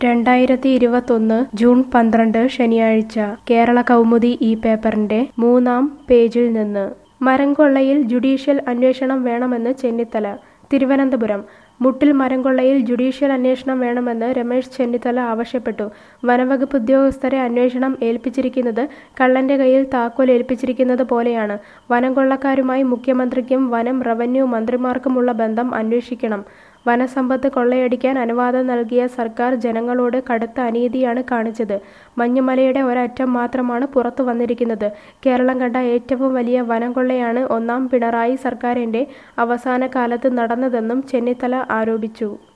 2021 June 12 ശനിയാഴ്ച കേരള കൗമുദി ഈ പേപ്പറിന്റെ 3-ാം പേജിൽ നിന്ന് മരം കൊള്ളയിൽ ജുഡീഷ്യൽ അന്വേഷണം വേണമെന്ന് ചെന്നിത്തല. തിരുവനന്തപുരം മുട്ടിൽ മരം കൊള്ളയിൽ ജുഡീഷ്യൽ അന്വേഷണം വേണമെന്ന് രമേശ് ചെന്നിത്തല ആവശ്യപ്പെട്ടു. വനംവകുപ്പ് ഉദ്യോഗസ്ഥരെ അന്വേഷണം ഏൽപ്പിച്ചിരിക്കുന്നത് കള്ളന്റെ കയ്യിൽ താക്കോൽ ഏൽപ്പിച്ചിരിക്കുന്നത് പോലെയാണ്. വനം കൊള്ളക്കാരുമായി മുഖ്യമന്ത്രിക്കും വനം റവന്യൂ മന്ത്രിമാർക്കുമുള്ള ബന്ധം അന്വേഷിക്കണം. വനസമ്പത്ത് കൊള്ളയടിക്കാൻ അനുവാദം നൽകിയ സർക്കാർ ജനങ്ങളോട് കടുത്ത അനീതിയാണ് കാണിച്ചത്. മഞ്ഞുമലയുടെ ഒരറ്റം മാത്രമാണ് പുറത്തു വന്നിരിക്കുന്നത്. കേരളം കണ്ട ഏറ്റവും വലിയ വനം കൊള്ളയാണ് ഒന്നാം പിണറായി സർക്കാരിന്റെ അവസാന കാലത്ത് നടന്നതെന്നും ചെന്നിത്തല ആരോപിച്ചു.